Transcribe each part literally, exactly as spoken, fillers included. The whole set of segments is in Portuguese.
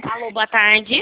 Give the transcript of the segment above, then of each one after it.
Alô, boa tarde.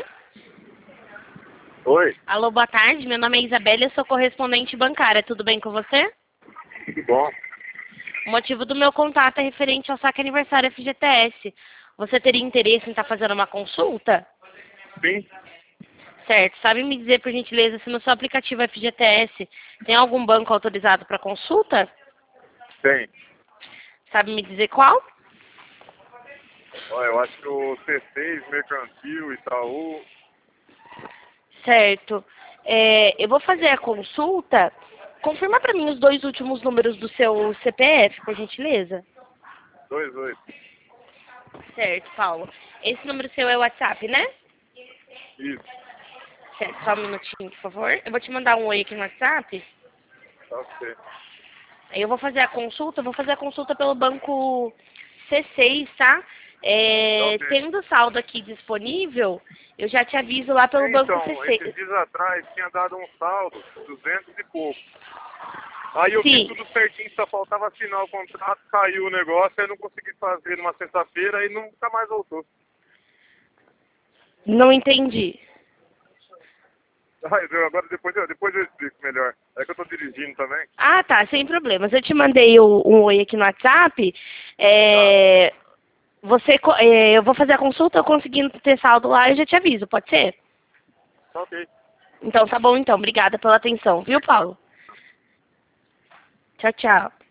Oi, Alô, boa tarde. Meu nome é Isabela e eu sou correspondente bancária. Tudo bem com você? tudo bom? O motivo do meu contato é referente ao saque aniversário F G T S. Você teria interesse em estar fazendo uma consulta? Sim, Certo. Sabe me dizer, por gentileza, se no seu aplicativo F G T S tem algum banco autorizado para consulta? tem. Sabe me dizer qual? Olha, eu acho que o C seis, Mercantil, Itaú, Certo. É, eu vou fazer a consulta. Confirma para mim os dois últimos números do seu C P F, por gentileza. dois oito. Certo, Paulo. Esse número seu é o WhatsApp, né? Isso, Certo, só um minutinho, por favor. Eu vou te mandar um oi aqui no WhatsApp. tá ok. Aí eu vou fazer a consulta, eu vou fazer a consulta pelo banco C seis, tá? Tá É, ok. tendo saldo aqui disponível, eu já te aviso lá pelo É, banco então, esses C seis. dias atrás tinha dado um saldo, duzentos e pouco. Aí eu fiz Sim, tudo certinho, só faltava assinar o contrato, caiu o negócio, aí não consegui fazer numa sexta-feira e nunca mais voltou. não entendi. Ai, eu- agora depois, eu- depois eu explico melhor. É que eu tô dirigindo também. Ah, tá, sem problemas. Eu te mandei o- um oi aqui no WhatsApp. Tá, É, você, co- é, eu vou fazer a consulta, eu conseguindo ter saldo lá, eu já te aviso, pode ser? tá ok. Então tá bom então, obrigada pela atenção, viu, Obrigado. Paulo? Tchau, tchau.